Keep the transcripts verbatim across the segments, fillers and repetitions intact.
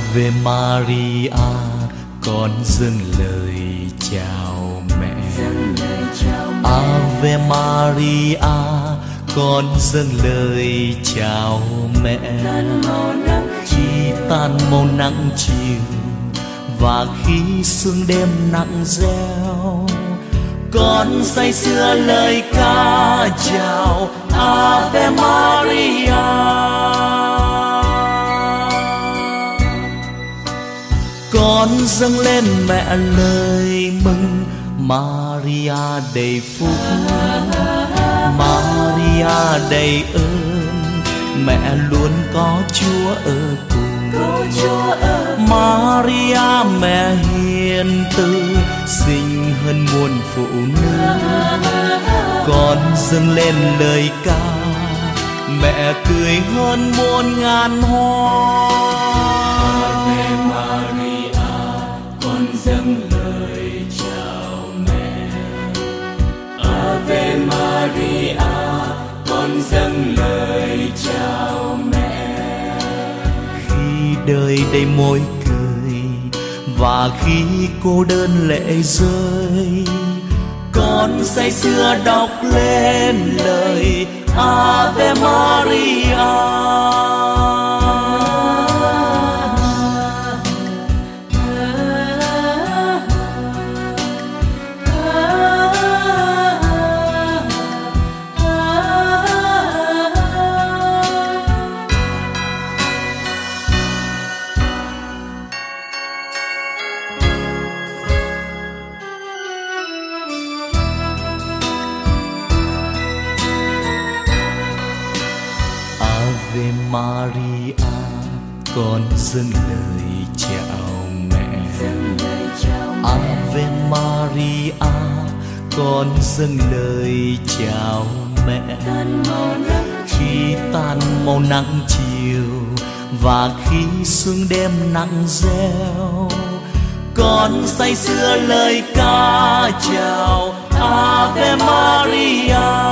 Ave Maria, con dâng lời chào mẹ. Ave Maria, con dâng lời chào mẹ. Khi tan màu nắng chiều và khi sương đêm nặng reo, con say sưa lời ca chào Ave Maria. Con dâng lên mẹ lời mừng Maria đầy phúc, Maria đầy ơn, mẹ luôn có Chúa ở cùng. Maria mẹ hiền từ, xinh hơn muôn phụ nữ. Con dâng lên lời ca, mẹ cười hơn muôn ngàn hoa. Ave Maria, con dâng lời chào mẹ. Ave Maria, con dâng lời chào mẹ. Khi đời đầy môi cười và khi cô đơn lệ rơi, con say sưa đọc lên lời Ave Maria. Ave Maria, con dâng lời chào mẹ. Ave Maria, con dâng lời chào mẹ. Khi tan màu nắng chiều và khi sương đêm nặng reo, con say sưa lời ca chào Ave Maria.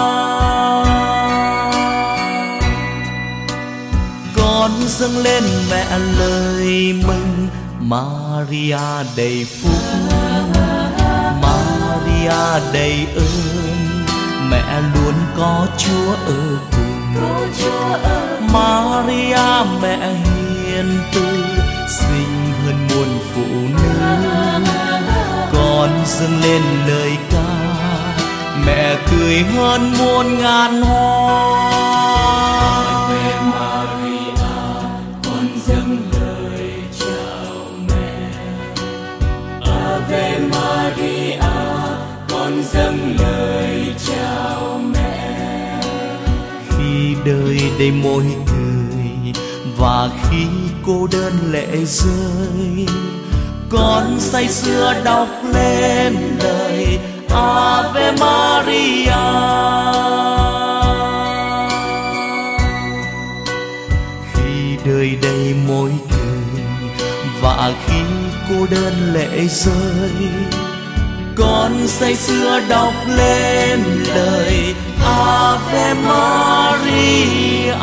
Con dâng lên mẹ lời mừng Maria đầy phúc, Maria đầy ơn, mẹ luôn có Chúa ở cùng. Maria mẹ hiền từ, xinh hơn muôn phụ nữ. Con dâng lên lời ca, mẹ cười hơn muôn ngàn hoa. Ave Maria, con dâng lời chào mẹ. Ave Maria, con dâng lời chào mẹ. Khi đời đầy môi cười và khi cô đơn lệ rơi, con say sưa đọc lên lời Ave Maria. Khi đời đầy môi cười và khi cô đơn lệ rơi, con say sưa đọc lên lời Ave Maria.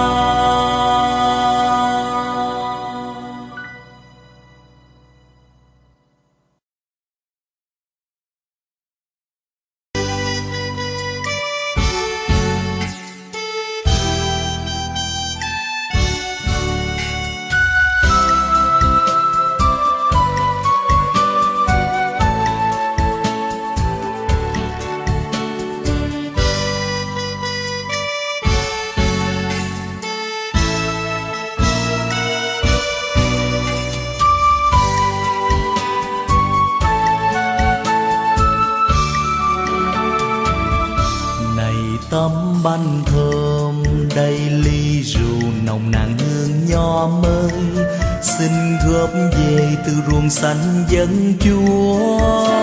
Tấm bánh thơm đầy ly rượu nồng nàn hương nho mới, xin góp về từ ruộng xanh dân Chúa.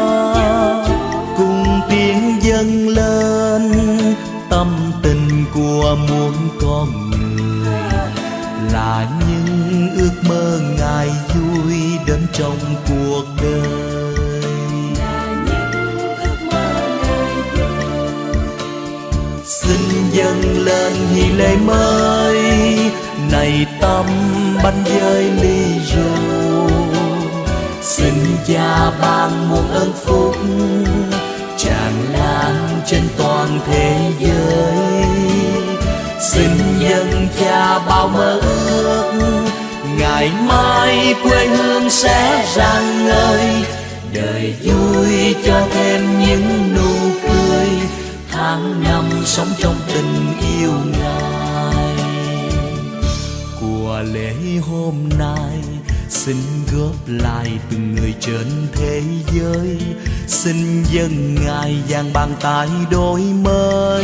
Cùng tiếng dâng lên tâm tình của muôn con người, là những ước mơ ngày vui đến trong cuộc đời. Xin dâng lên hy lễ mới này tâm bánh giới ly rượu. Xin Cha ban muôn ơn phúc tràn lan trên toàn thế giới. Xin dâng Cha bao mơ ước ngày mai quê hương sẽ rạng ngời. Đời vui cho thêm những nụ cười, tháng năm sống trong tình yêu Ngài. Của lễ hôm nay xin góp lại từng người trên thế giới. Xin dâng Ngài dang bàn tay đổi mới.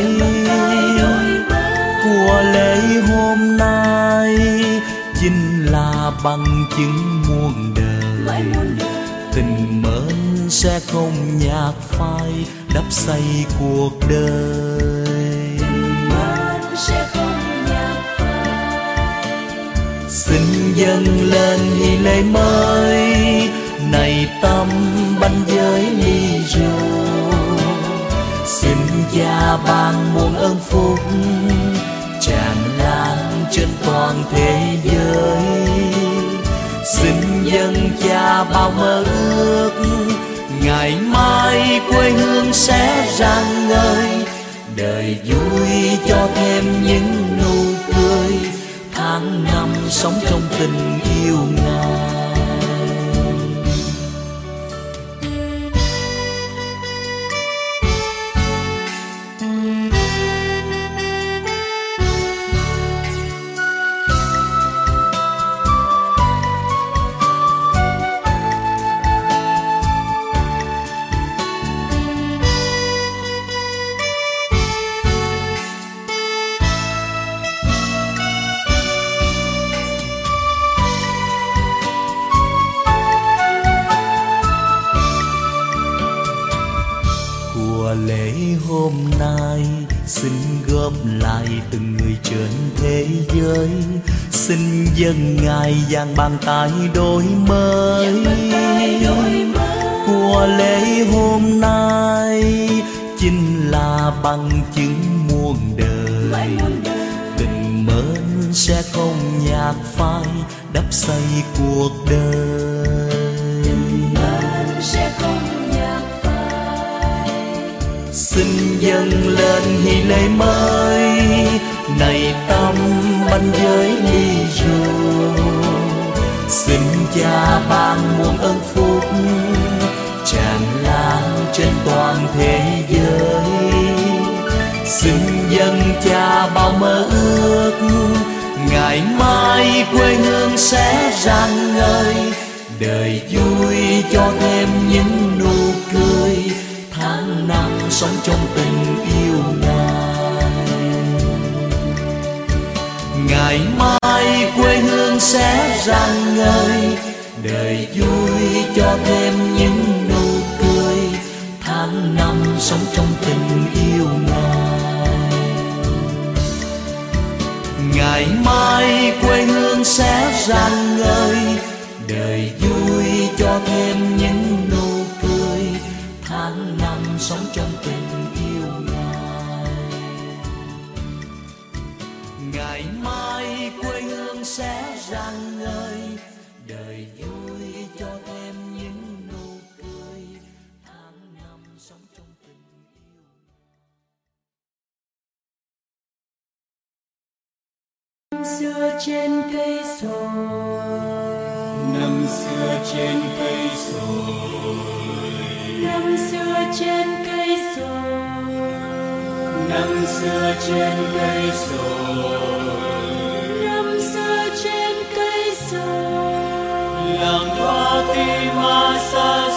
Của lễ hôm nay chính là bằng chứng muôn đời. Tình mến sẽ không nhạt phai, đắp xây cuộc đời. Tình mến sẽ không nhạt phai. Xin dâng lên hy lễ mới này tâm bánh giới ly rượu. Xin Cha ban muôn ơn phúc tràn lan trên toàn thế giới. Xin dâng Cha bao mơ ước ngày mai quê hương sẽ rạng ngời. Đời vui cho thêm những nụ cười, tháng năm sống trong tình yêu Ngài. Lễ hôm nay xin góp lại từng người trên thế giới. Xin dâng Ngài dang bàn tay đổi mới. Của lễ hôm nay chính là bằng chứng muôn đời. Tình mến sẽ không nhạt phai, đắp xây cuộc đời. Tình mến sẽ không nhạt phai. Xin dâng lên hy lễ mới này tâm bánh giới ly rượu. Xin Cha ban muôn ơn phúc tràn lan trên toàn thế giới. Xin dâng Cha bao mơ ước ngày mai quê hương sẽ rạng ngời. Đời vui cho thêm những nụ cười, tháng năm sống trong tình yêu Ngài. Ngày mai quê hương sẽ rạng ngời. Đời vui cho thêm những nụ cười, tháng năm sống trong tình yêu Ngài. Ngày mai quê hương sẽ rạng ngời. Đời vui cho thêm những nụ cười, tháng năm sống trong tình yêu Ngài. Ngày mai quê hương sẽ rạng ngời. Đời vui cho thêm những nụ cười, tháng năm sống trong tình yêu. Năm xưa trên cây sồi, năm xưa trên cây sồi, năm xưa trên cây sồi, năm xưa trên cây sồi, năm xưa trên cây sồi, làng hoa tim mà xa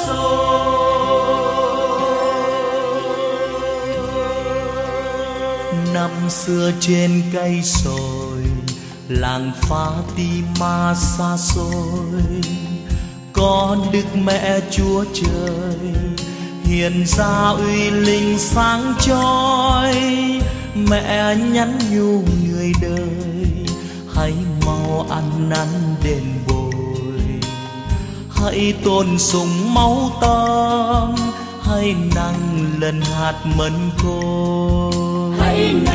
xôi. Năm xưa trên cây sồi, làng Fatima xa xôi, có Đức Mẹ Chúa Trời hiện ra uy linh sáng chói. Mẹ nhắn nhủ người đời, hãy mau ăn năn đền bồi, hãy tôn sùng máu tâm, hãy nâng lần hạt mân khô. hãy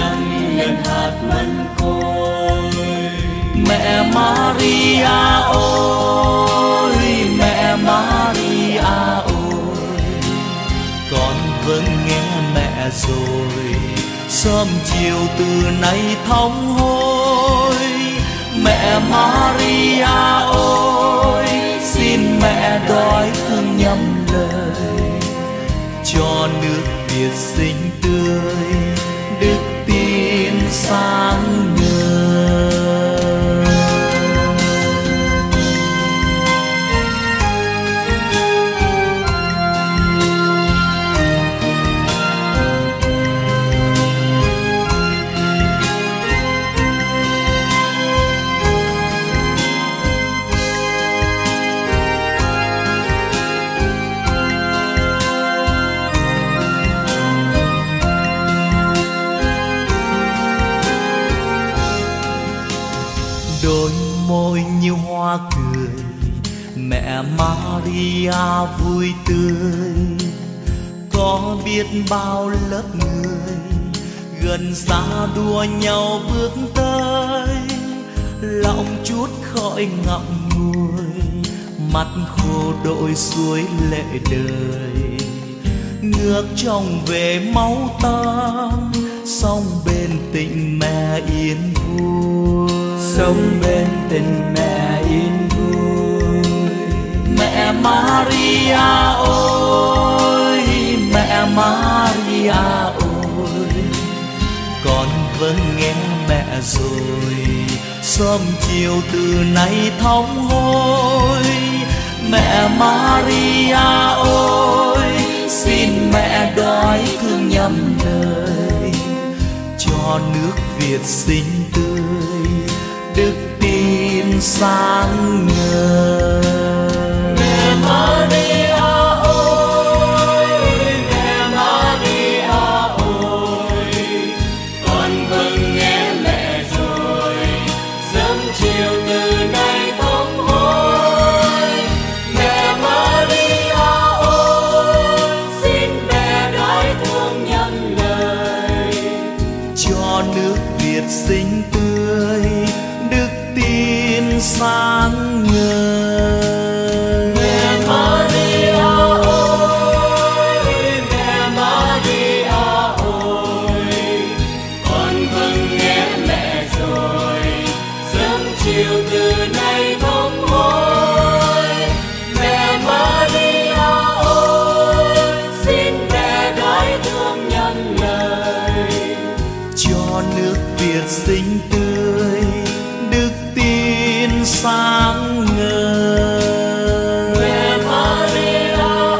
liền hạt mân côi. Mẹ Maria ơi, mẹ Maria ơi, con vẫn nghe mẹ rồi, sớm chiều từ nay thống hối. Mẹ Maria ơi, xin mẹ đói thương nhầm lời, cho nước Việt xinh tươi, đức tin sáng ngời. Đôi môi như hoa cười, mẹ Maria vui tươi. Có biết bao lớp người gần xa đua nhau bước tới, lòng chút khói ngậm ngùi, mắt khô đôi suối lệ đời. Ngược trông về máu tanh, sông bên tình mẹ yên vui, sống bên tình mẹ yên vui. Mẹ Maria ơi, mẹ Maria ơi, con vẫn nghe mẹ rồi, sớm chiều từ nay thống hối. Mẹ Maria ơi, xin mẹ đói thương nhầm lời, cho nước Việt xinh tươi, đức tin sáng ngời. Mẹ Maria ơi, mẹ Maria ơi, con vẫn nghe mẹ rồi, sớm chiều từ nay thống hối. Mẹ Maria ơi, xin mẹ đói thương nhầm lời, cho nước Việt xinh tươi, đức tin sáng ngời. Mẹ Maria ơi, mẹ Maria ơi, con vẫn nghe mẹ rồi, sớm chiều từ nay thống hối. Mẹ Maria ơi, xin mẹ đói thương nhầm lời, cho nước Việt xinh tươi, đức tin sáng ngời. Mẹ Maria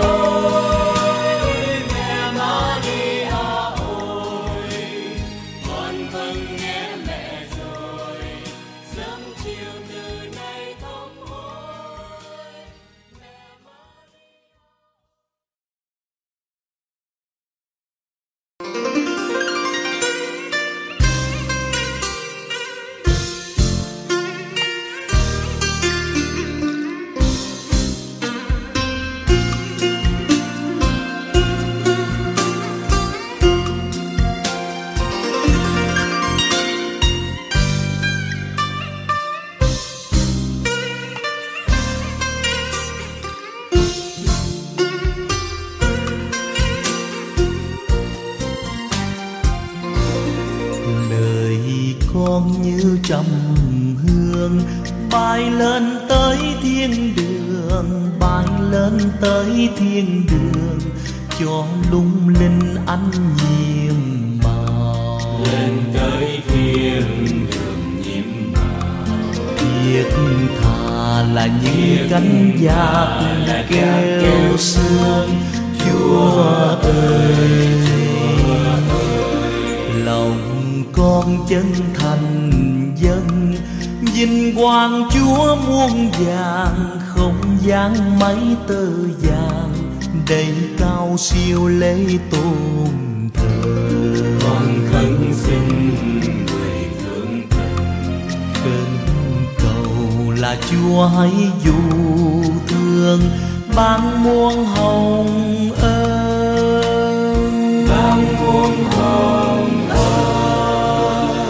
ơi, mẹ Maria ơi, con vẫn nghe mẹ rồi, sớm chiều từ nay thống hối. Lời con như trầm hương, bay lên tới thiên đường, bay lên tới thiên đường, cho lung linh ánh nhiệm màu. Lên tới thiên đường nhiệm màu, Thiết tha là những cánh giặc kêu sương, Chúa ơi, lòng con chân thành dân, vinh quang Chúa muôn vàng, không gian mấy tơ vàng, đầy cao siêu lễ tôn thờ. con khấn xin người thương tình, Khẩn cầu là Chúa hãy dù thương, ban muôn hồng ơn, ban muôn hồng ân.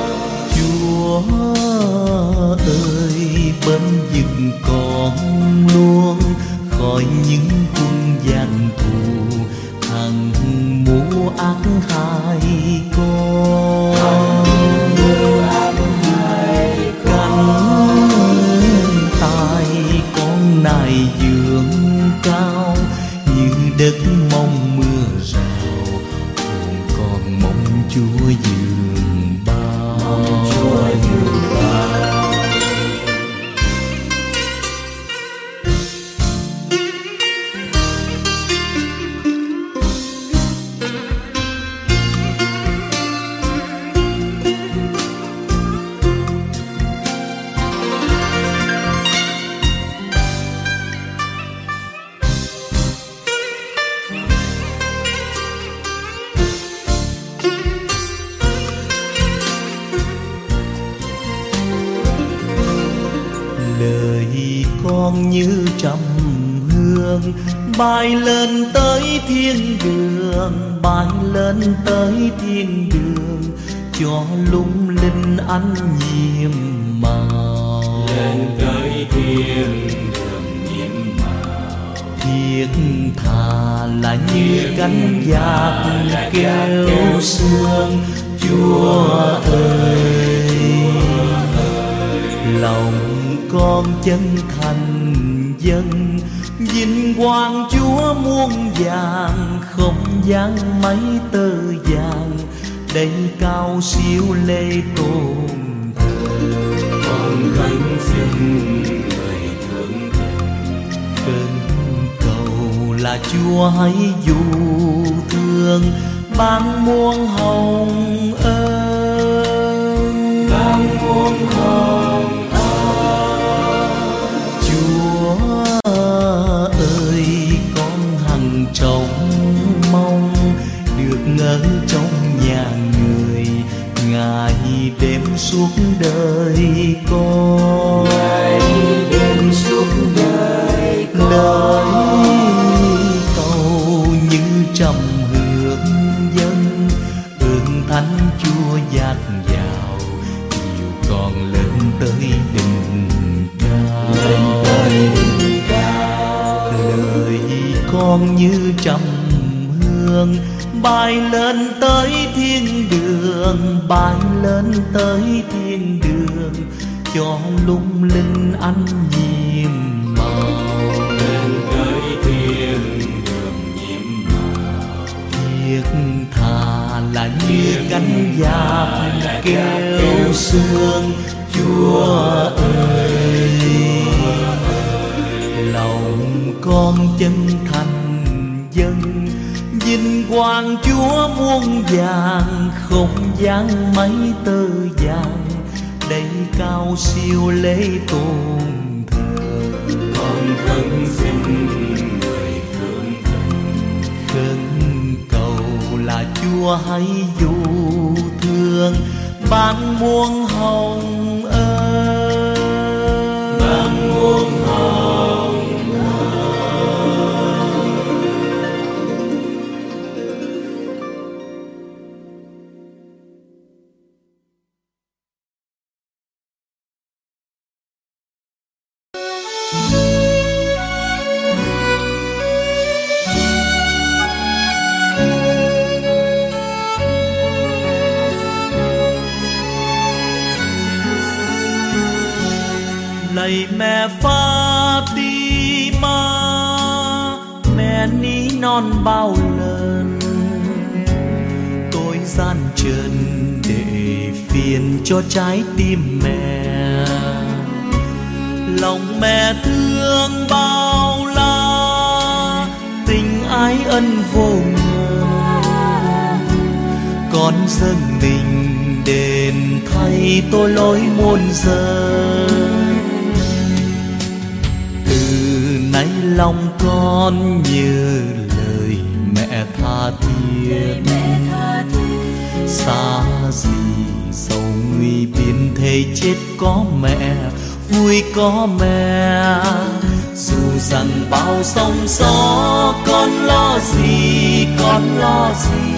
con như trầm hương bay lên tới thiên đường, bay lên tới thiên đường cho lung linh ánh nhiệm màu. Lên tới thiên đường nhiệm màu, thiết tha là như cánh giặc kêu sương. Chúa ơi, lòng con chân thành dâng vinh quang Chúa muôn vàng, không gian mấy tơ vàng đây cao siêu lễ tôn thờ. con khấn xin người thượng thần, Khẩn cầu là Chúa hãy dù thương ban muôn hồng ơn, ban muôn hồng ơn. Chúa ơi, con hằng trông mong được ngỡ trong nhà người, ngày đêm suốt đời con, ngày đêm suốt đời con. lời cầu như trầm hương dân, ơn thánh Chúa dạt dào nhiều con lên tới đỉnh cao. Lên tới đỉnh cao, Lời con như trầm hương bay lên tới thiên đường, bay lên tới thiên đường cho lung linh ánh nhiệm màu. lên tới thiên đường nhiệm màu, Thiết tha là như cánh giặc kêu sương. Chúa ơi, lòng con chân thành dâng vinh quang Chúa muôn vàng, không gian mấy tơ vàng đây cao siêu lễ tôn thờ. con khấn xin người thượng thần, Khẩn cầu là Chúa hãy dù thương ban muôn hồng ơn, ban muôn hồng. Lạy mẹ Fatima, mẹ ní non bao lần tôi gian trần để phiền cho trái tim mẹ. Lòng mẹ thương bao la, tình ái ân vô ngờ, con dâng mình đền thay tôi lỗi muôn giờ. Nay lòng con như lời mẹ tha thiết, xa gì sầu nguy biên thế chết có mẹ, vui có mẹ. Dù rằng bao sóng gió con lo gì, con lo gì,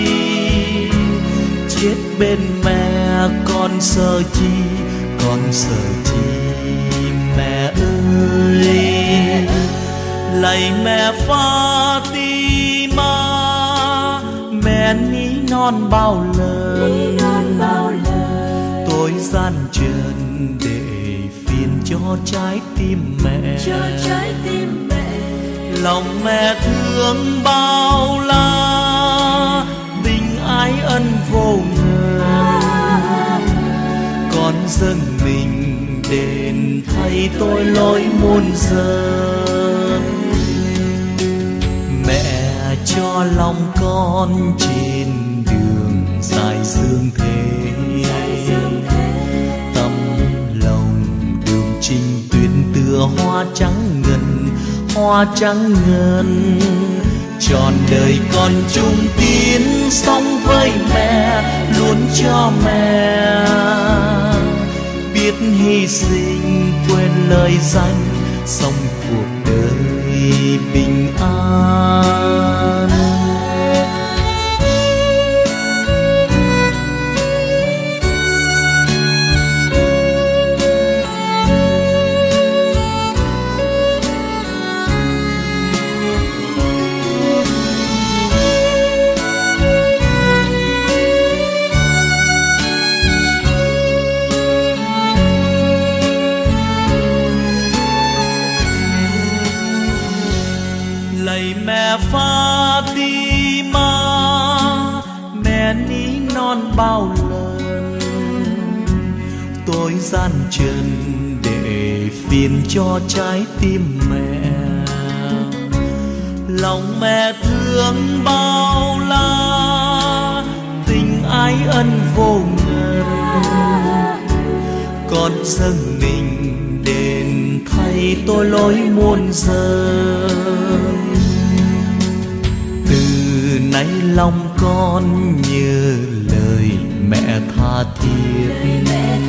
chết bên mẹ con sợ chi, con sợ chi mẹ ơi. Lạy mẹ Fatima, mẹ ní non bao lần tôi gian trần để phiền cho trái tim mẹ. Lòng mẹ thương bao la, tình ái ân vô ngờ, con dâng mình đền thay tôi lỗi muôn giờ. Mẹ cho lòng con trên đường dài dương thế, tâm lòng đường trình tuyến tựa hoa trắng ngần, hoa trắng ngần. Trọn đời con chung tiến sống với mẹ, luôn cho mẹ biết hy sinh quên lời danh, sống cuộc đời bình an. Lạy mẹ Fatima, mẹ ní non bao lần tôi gian trần để phiền cho trái tim mẹ. Lòng mẹ thương bao la, tình ái ân vô ngần. Con dâng mình đền thay tôi lỗi muôn giờ. Từ nay lòng con nhớ lời mẹ tha thiết.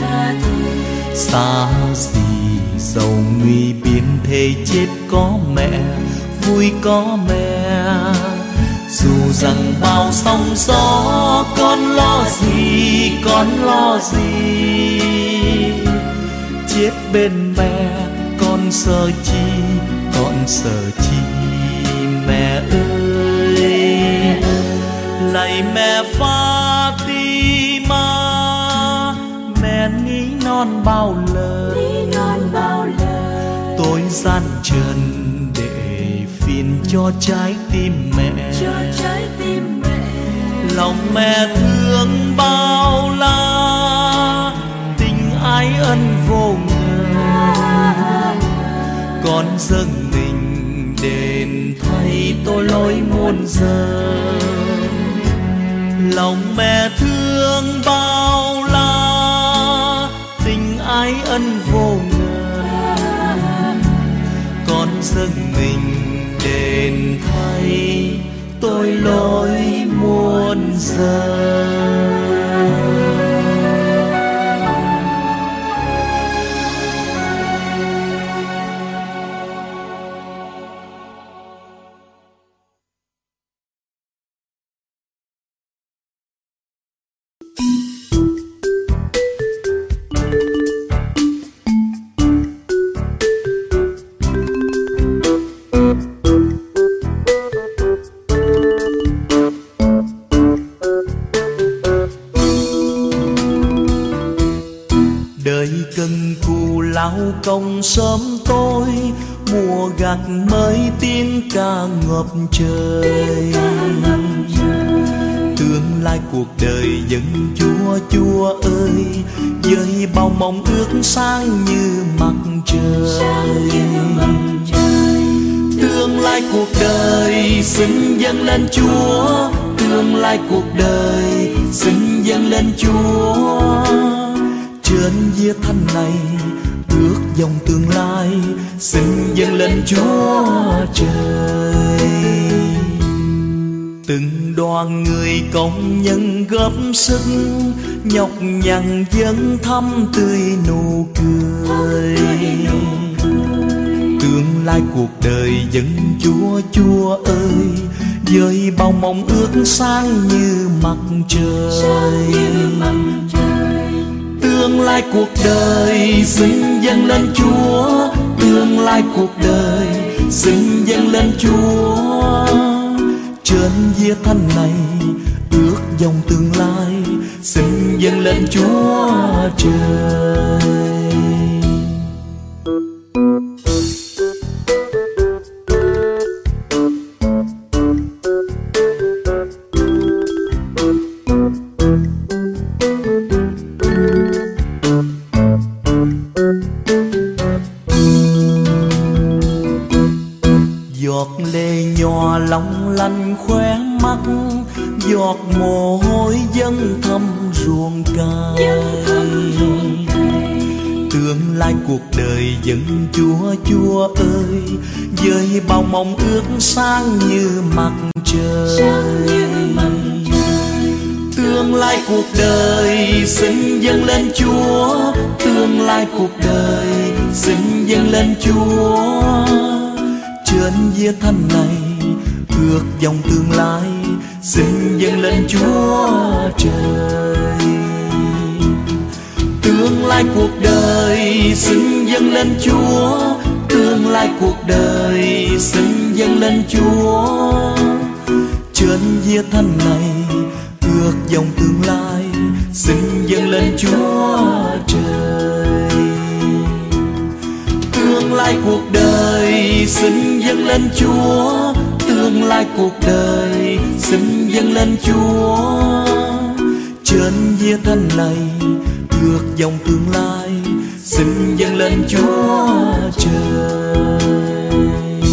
Xa gì dầu nguy biên thề chết có mẹ, vui có mẹ. Dù rằng bao sóng gió con lo gì, con lo gì. Chết bên mẹ con sợ chi, con sợ chi mẹ ơi. Lạy mẹ Fatima, mẹ ní non bao lời. Tôi gian trần để phiền cho trái tim mẹ. Lòng mẹ thương bao la, tình ái ân vô ngần. Con dâng mình đền thay tôi lỗi muôn giờ. Lòng mẹ thương bao la, tình ái ân vô ngần. Con dâng mình đền thay tôi lỗi muôn giờ. Đời cần cù lao công sớm tối, mùa gặt mới tiếng ca ngập trời. Tương lai cuộc đời dân Chúa, Chúa ơi, với bao mong ước sáng như mặt trời. Tương lai cuộc đời xin dâng lên Chúa, tương lai cuộc đời xin dâng lên Chúa. Trên vía thanh này ước dòng tương lai xin dâng lên Chúa trời. Từng đoàn người công nhân góp sức, nhọc nhằn dâng thăm tươi nụ cười. Tương lai cuộc đời dân Chúa, Chúa ơi, với bao mong ước sáng như mặt trời. Tương lai cuộc đời xin dâng lên Chúa, tương lai cuộc đời xin dâng lên Chúa. Trên vía thanh này ước dòng tương lai xin dâng lên Chúa trời. Giọt lệ nhòa long lanh khóe mắt, giọt mồ hôi dâng thăm ruộng cày. Tương lai cuộc đời dân Chúa, Chúa ơi, với bao mong ước sáng như mặt trời. Tương lai cuộc đời xin dâng lên Chúa, tương lai cuộc đời xin dâng lên Chúa. Trên gia thanh này ước dòng tương lai, xin dâng lên Chúa trời. Tương lai cuộc đời xin dâng lên Chúa, tương lai cuộc đời xin dâng lên Chúa. Trên gia thanh này ước dòng tương lai, xin dâng lên Chúa trời. Tương lai cuộc đời xin dâng lên Chúa, tương lai cuộc đời xin dâng lên Chúa. Trên gia thanh này ước dòng tương lai, xin dâng lên Chúa trời.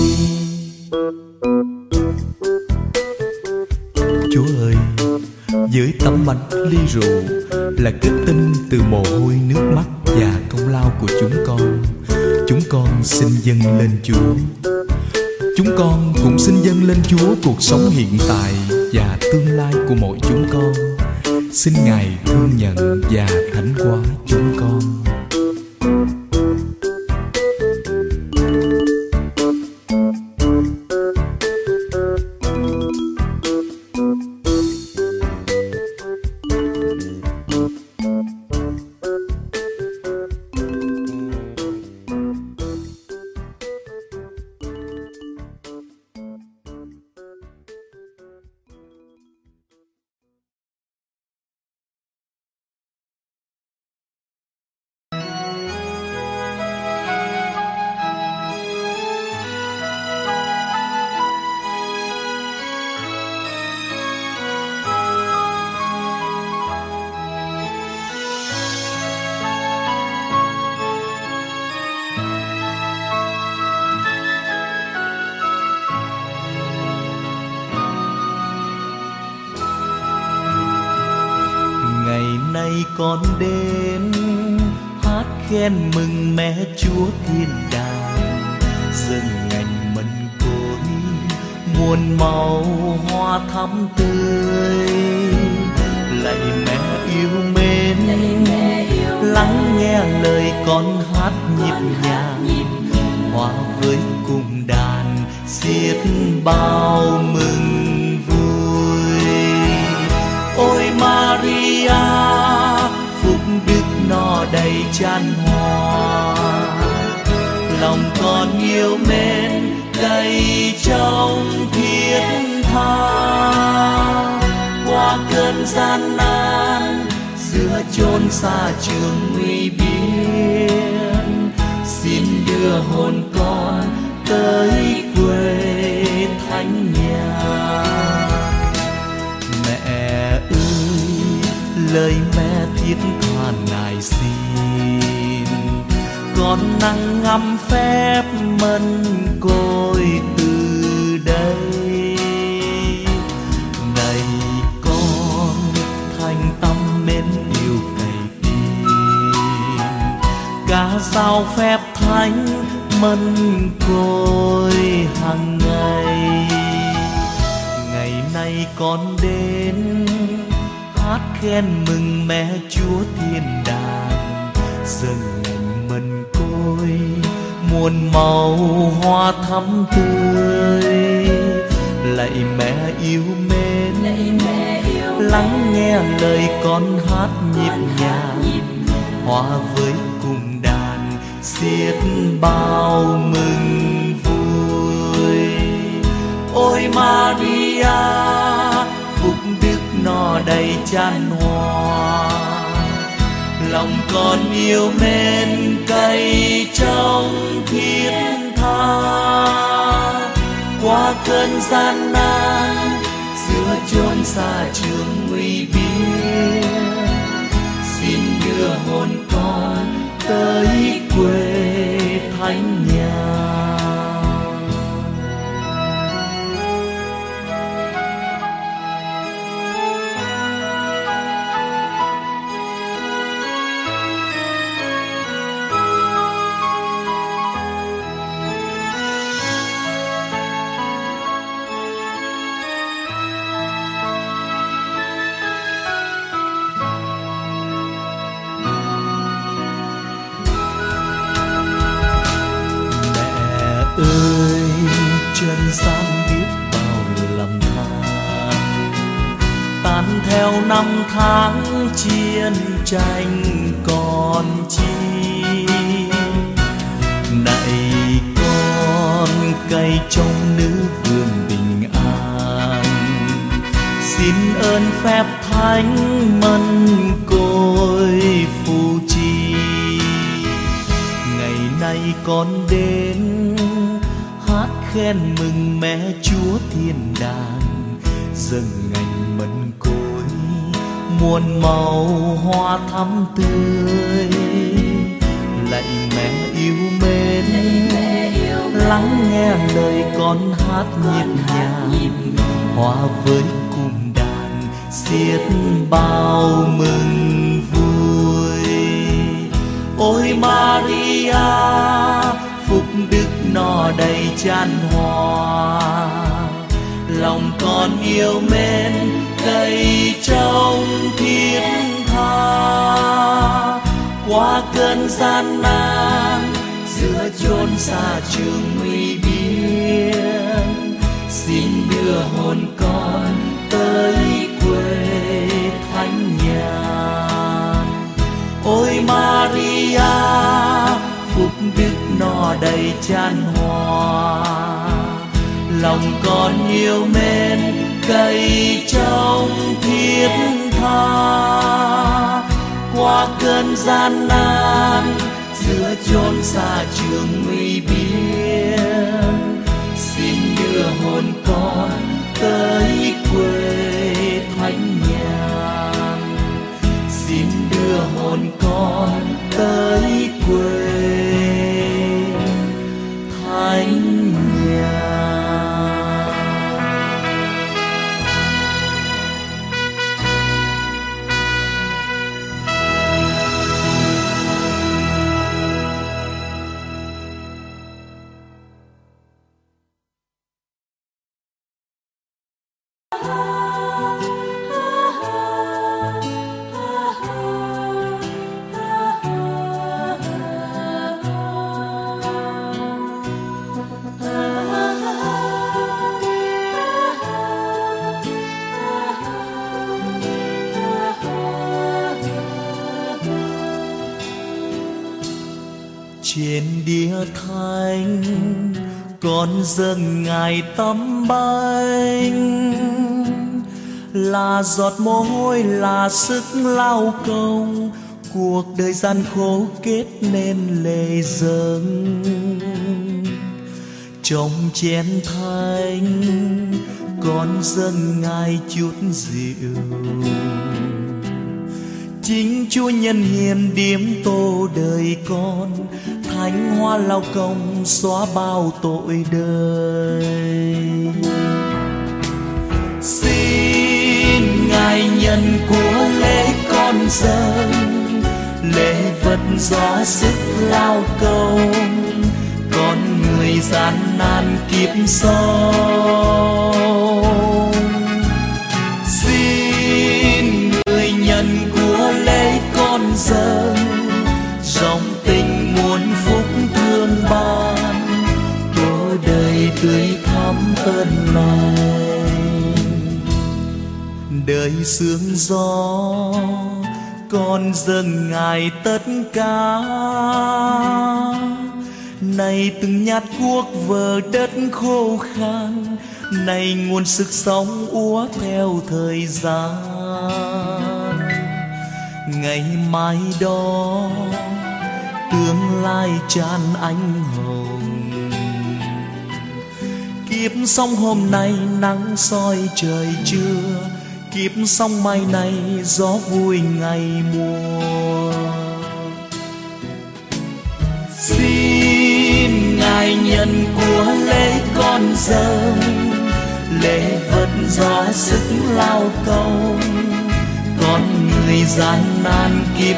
Chúa ơi, với tấm bánh ly rượu là kết tinh từ mồ hôi nước mắt và công lao của chúng con, chúng con xin dâng lên Chúa. Chúng con cũng xin dâng lên Chúa cuộc sống hiện tại và tương lai của mỗi chúng con. Xin Ngài thương nhận và thánh hóa chúng con. Con đến hát khen mừng mẹ Chúa thiên đàng, dâng ngành mân côi muôn màu hoa thắm tươi. Lạy mẹ yêu mến, lắng nghe lời con hát nhịp nhàng, hòa với cùng đàn xiết bao mừng vui. Ôi Maria, đức no đầy chan hòa, lòng con yêu mến đầy trong thiết tha. Qua cơn gian nan giữa chốn xa trường nguy biên, xin đưa hồn con tới quê thánh nhà. Mẹ ơi, lời mẹ thiết tha Ngài xin, con nắng ngắm phép mân côi từ đây. Này con thành tâm mến yêu cày tin, ca sao phép thánh mân côi hàng ngày. Ngày nay con đến hát khen mừng mẹ Chúa thiên đàng, dâng ngành mân côi muôn màu hoa thắm tươi. Lạy mẹ yêu mến, lắng nghe lời con hát nhịp nhàng, hòa với cùng đàn xiết bao mừng vui. Ôi Maria, phúc đức no đầy chan hòa, lòng con yêu mến cày trong thiết tha. Qua cơn gian nan giữa chốn xa trường nguy biên, xin đưa hồn con tới quê thánh nhà. ơi trần gian biết bao lầm than, tan theo năm tháng chiến tranh còn chi. Này con cây trong nữ vương bình an, xin ơn phép thánh mân côi phù trì. Ngày nay con đến hát khen mừng mẹ Chúa thiên đàng, dâng ngành mân côi muôn màu hoa thắm tươi. Lạy mẹ yêu mến, lắng nghe lời con hát nhịp nhàng, hòa với cung đàn xiết bao mừng vui. Ôi Maria, phúc đức no đầy chan hòa, lòng con yêu mến cây trong thiết tha. Qua cơn gian nan giữa chốn xa trường nguy biên, xin đưa hồn con tới quê thánh nhàn. Ôi Maria, phúc đức no đầy chan hòa, lòng con yêu mến cây trong thiết tha. Qua cơn gian nan giữa chốn xa trường nguy biên, xin đưa hồn con tới quê thánh nhàn. Xin đưa hồn con tới quê thánh nhàn. Trên đĩa thánh con dâng ngài tấm bánh, là giọt mồ hôi là sức lao công, cuộc đời gian khổ kết nên lệ dâng. Trong chén thánh con dâng ngài chút rượu, chính Chúa nhân hiền điếm tô đời con, thánh hoa lao công xóa bao tội đời. Xin ngài nhân của lễ con dâng, lễ vật do sức lao công, con người gian nan kiếp sống. Xin người nhân của lễ con dâng, dòng tình muôn phúc thương ban, tô đời tươi thắm ơn lành. Đời sương gió con dâng ngài tất cả, này từng nhát cuốc vờ đất khô khan, này nguồn sức sống úa theo thời gian. Ngày mai đó tương lai tràn ánh hồng, kiếp sống hôm nay nắng soi trời trưa, kiếp sống mai này gió vui ngày mùa. Xin ngài nhân của lễ con dâng, lễ vật do sức lao công, con người gian nan kiếp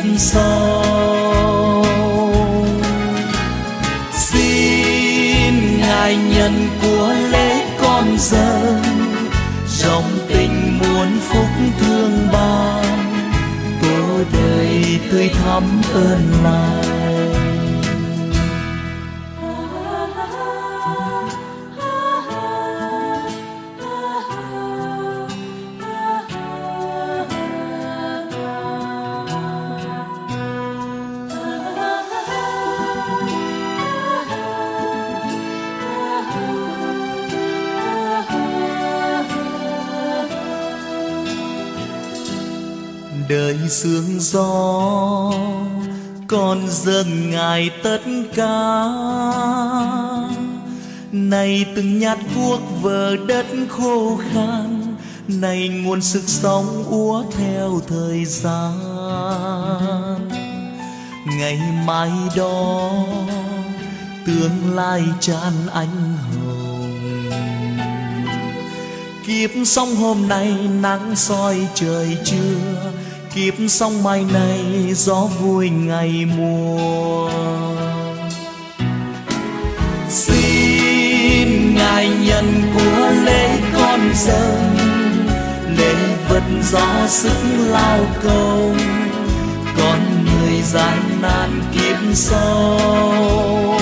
sống. Xin ngài nhân của lễ con dâng, dòng tình muôn phúc thương ban, tô đời tươi thắm ơn lành. đời sương gió con dâng Ngài tất cả. Này từng nhát cuốc vỡ đất khô khan, này nguồn sức sống úa theo thời gian. Ngày mai đó tương lai tràn ánh hồng, kiếp sống hôm nay nắng soi trời trưa, kiếp sống mai này gió vui ngày mùa. Xin Ngài nhận của lễ con dâng, lễ vật gió sức lao công, con người gian nan kiếp sống.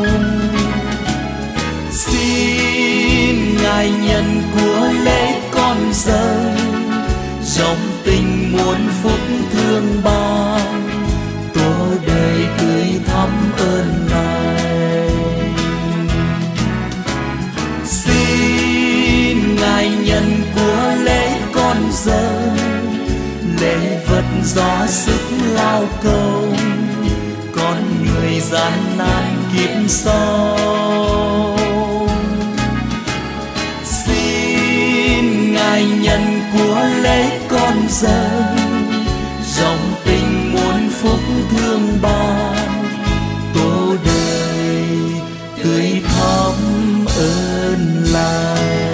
Xin Ngài nhận của lễ con dâng, dòng tình muôn phúc thương ban, tổ đời tươi thắm ơn Ngài. Xin Ngài nhận của lễ con dâng, lễ vật gió sức lao công, con người gian nan kiếp sống. Xin Ngài nhận của lễ con dâng, dòng tình muôn phúc thương ban, tổ đời tươi thắm ơn Lạy.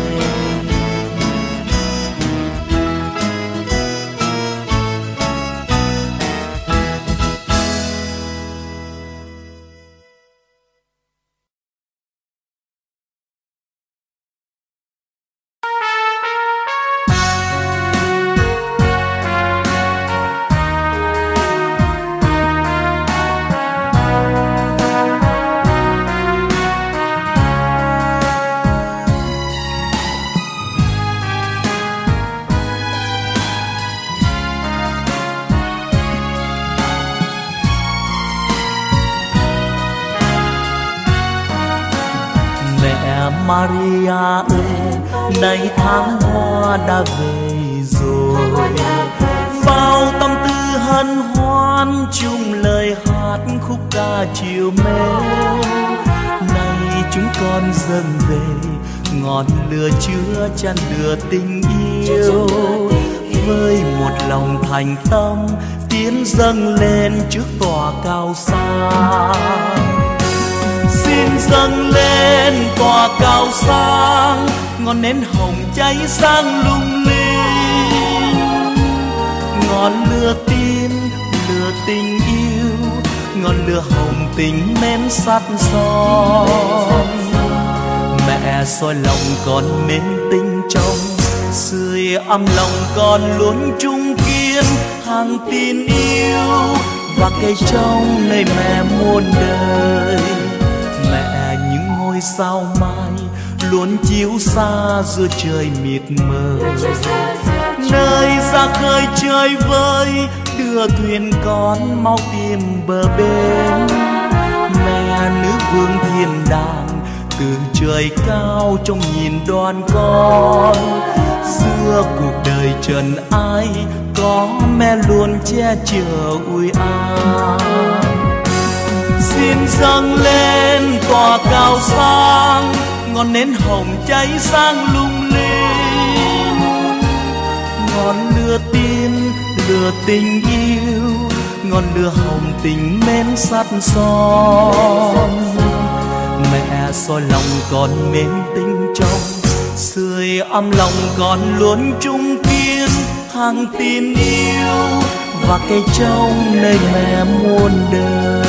Maria ơi, nay tháng hoa đã về rồi, bao tâm tư hân hoan chung lời hát khúc ca chiều mến. Nay chúng con dâng về ngọn lửa chứa chan lửa tình yêu, với một lòng thành tâm tiến dâng lên trước tòa cao sang. Xin dâng lên tòa cao sang, ngọn nến hồng cháy sáng lung linh, ngọn lửa tin lửa tình yêu, ngọn lửa hồng tình mến sắt son. Mẹ soi lòng con mến tinh trong, sưởi ấm lòng con luôn trung kiên hàng tin yêu, và cây trong nơi mẹ muôn đời. Mẹ những ngôi sao mai luôn chiếu xa giữa trời mịt mờ, nơi ra khơi chơi vơi đưa thuyền con mau tìm bờ bên. Mẹ nữ vương thiên đàng từ trời cao trông nhìn đoàn con, giữa cuộc đời trần ai có mẹ luôn che chở ủi an. Xin dâng lên tòa cao sang, ngọn nến hồng cháy sáng lung linh, ngọn lửa tin lửa tình yêu, ngọn lửa hồng tình mến sắt son. Mẹ soi lòng con mến tinh trong, sưởi ấm lòng con luôn trung kiên hàng tin yêu, và cây trong nơi mẹ muôn đời.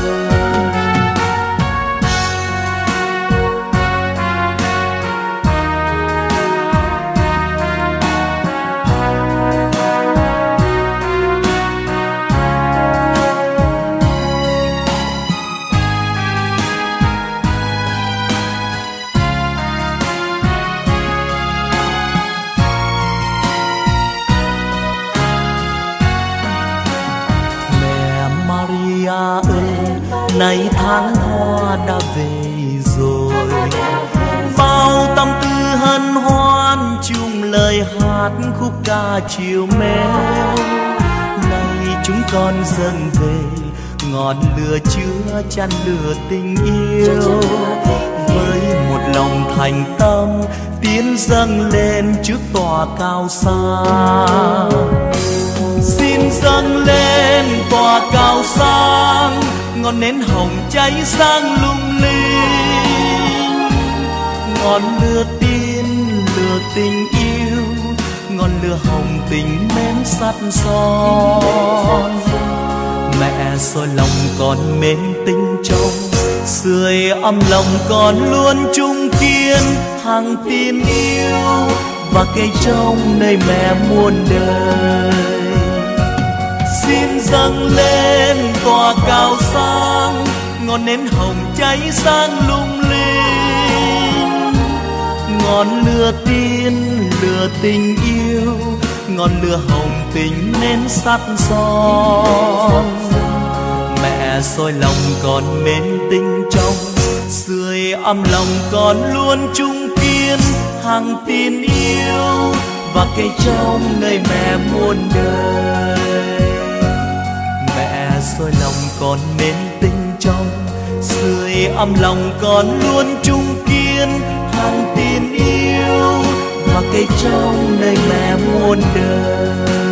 Nay tháng hoa đã về rồi, bao tâm tư hân hoan chung lời hát khúc ca chiều mến. Nay chúng con dâng về ngọn lửa chứa chan lửa tình yêu, với một lòng thành tâm tiến dâng lên trước tòa cao xa. Xin dâng lên tòa cao sang, ngọn nến hồng cháy sáng lung linh. Ngọn lửa tin lửa tình yêu, ngọn lửa hồng tình mến sắt son. Mẹ soi lòng con mến tinh trong, sưởi ấm lòng con luôn chung kiên hàng tin yêu và cây trong nơi mẹ muôn đời. Xin dâng lên tòa cao sang, ngọn nến hồng cháy sáng lung linh. Ngọn lửa tin lửa tình yêu, ngọn lửa hồng tình nến sắt son. Mẹ soi lòng con mến tinh trong, sưởi ấm lòng con luôn chung kiên hàng tin yêu và cây trong nơi mẹ muôn đời. Mẹ soi lòng con mến tinh trong, sưởi ấm lòng con luôn chung kiên hàng tin yêu và cây trong nơi mẹ muôn đời.